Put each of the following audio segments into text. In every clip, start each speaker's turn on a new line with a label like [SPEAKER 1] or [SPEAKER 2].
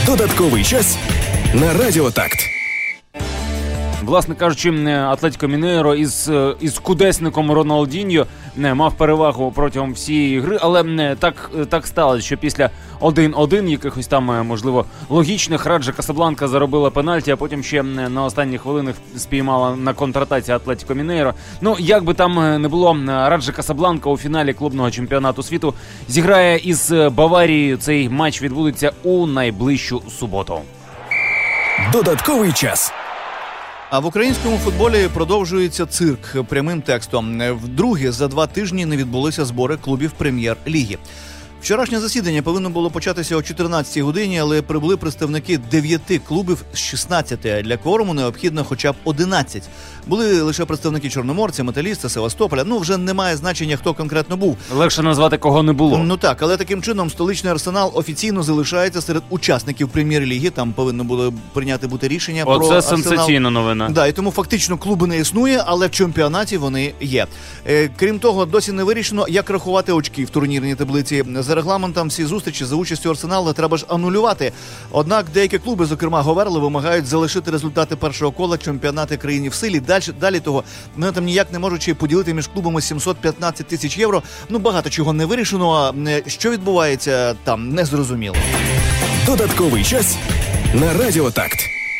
[SPEAKER 1] Додатковий час на Радіо Такт.
[SPEAKER 2] Власне кажучи, Атлетіко Мінейро із кудесником Роналдіньо мав перевагу протягом всієї гри, але так сталося, що після 1-1 якихось там, можливо, логічних Раджа Касабланка заробила пенальті, а потім ще на останніх хвилинах спіймала на контратаці Атлетіко Мінейро. Ну, як би там не було, Раджа Касабланка у фіналі клубного чемпіонату світу зіграє із Баварією. Цей матч відбудеться у найближчу суботу.
[SPEAKER 1] Додатковий час.
[SPEAKER 3] А в українському футболі продовжується цирк прямим текстом. Вдруге за 2 тижні не відбулися збори клубів прем'єр-ліги. Вчорашнє засідання повинно було початися о 14-й годині, але прибули представники 9 клубів з 16. Для кворуму необхідно хоча б 11. Були лише представники Чорноморця, Металіста, Севастополя. Ну, вже немає значення, хто конкретно був.
[SPEAKER 2] Легше назвати, кого не було.
[SPEAKER 3] Ну так, але таким чином столичний Арсенал офіційно залишається серед учасників прем'єр-ліги. Там повинно було прийняти бути рішення про Арсенал.
[SPEAKER 2] Оце сенсаційна новина.
[SPEAKER 3] Да, і тому фактично клубу не існує, але в чемпіонаті вони є. Крім того, досі не вирішено, як рахувати очки в турнірній таблиці. За регламентом всі зустрічі за участю Арсенала треба ж анулювати. Однак деякі клуби, зокрема Говерли, вимагають залишити результати першого кола чемпіонату країни в силі. Далі того, вони там ніяк не можуть поділити між клубами 715 тисяч євро. Ну, багато чого не вирішено. Що відбувається там, не зрозуміло.
[SPEAKER 1] Додатковий час на Радіо Такт.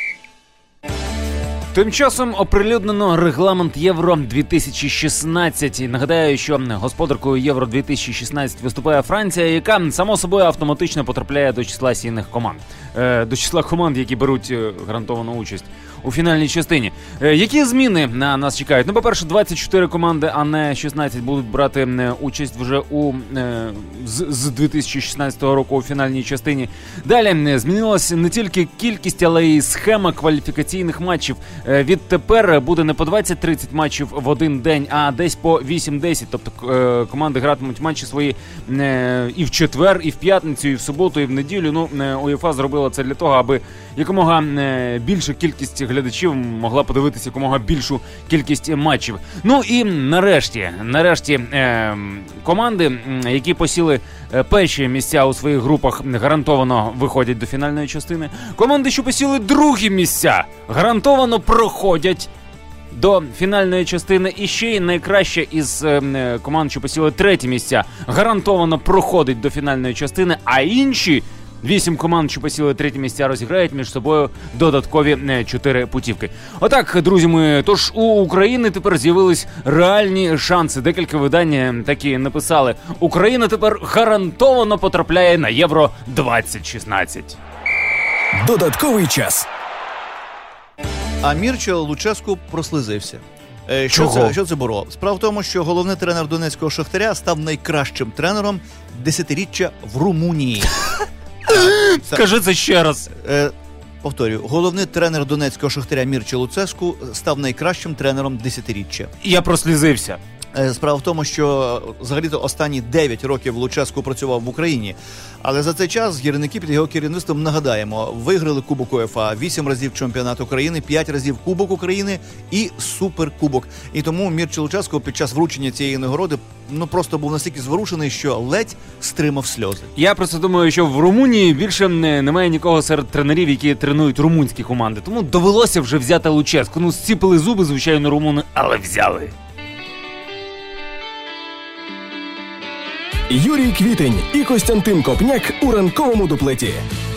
[SPEAKER 2] Тим часом оприлюднено регламент Євро-2016. Нагадаю, що господаркою Євро-2016 виступає Франція, яка, само собою, автоматично потрапляє до числа сильних команд. До числа команд, які беруть гарантовану участь у фінальній частині. Які зміни на нас чекають? Ну, по-перше, 24 команди, а не 16 будуть брати участь вже з 2016 року у фінальній частині. Далі змінилася не тільки кількість, але й схема кваліфікаційних матчів. Відтепер буде не по 20-30 матчів в один день, а десь по 8-10. Тобто команди гратимуть матчі свої і в четвер, і в п'ятницю, і в суботу, і в неділю. Ну, УЄФА зробила це для того, аби якомога більша кількість глядачів могла подивитися якомога більшу кількість матчів. Ну і нарешті команди, які посіли перші місця у своїх групах, гарантовано виходять до фінальної частини. Команди, що посіли другі місця, гарантовано проходять до фінальної частини. І ще й найкраще із команд, що посіли треті місця, гарантовано проходить до фінальної частини, а інші 8 команд, що посіли треті місця, розіграють між собою додаткові 4 путівки. Отак, друзі мої, тож у України тепер з'явились реальні шанси. Декілька видань такі написали. Україна тепер гарантовано потрапляє на Євро-2016.
[SPEAKER 1] Додатковий час.
[SPEAKER 3] А Мірчо Луческу прослизився. Що це було? Справа в тому, що головний тренер Донецького Шахтаря став найкращим тренером десятиріччя в Румунії.
[SPEAKER 2] Скажи це ще раз.
[SPEAKER 3] Повторюю, головний тренер Донецького Шахтаря Мірчо Луцеску став найкращим тренером десятиріччя.
[SPEAKER 2] Я прослізився.
[SPEAKER 3] Справа в тому, що взагалі-то останні 9 років Луческу працював в Україні. Але за цей час гірники під його керівництвом, нагадаємо, виграли Кубок УЄФА, 8 разів чемпіонат України, 5 разів Кубок України і Суперкубок. І тому Мірчо Луческу під час вручення цієї нагороди просто був настільки зворушений, що ледь стримав сльози. Я
[SPEAKER 2] просто думаю, що в Румунії більше немає нікого серед тренерів, які тренують румунські команди. Тому довелося вже взяти Луческу. Зціпили зуби, звичайно, румуни, але взяли.
[SPEAKER 1] Юрій Квітень і Костянтин Копняк у ранковому дуплеті.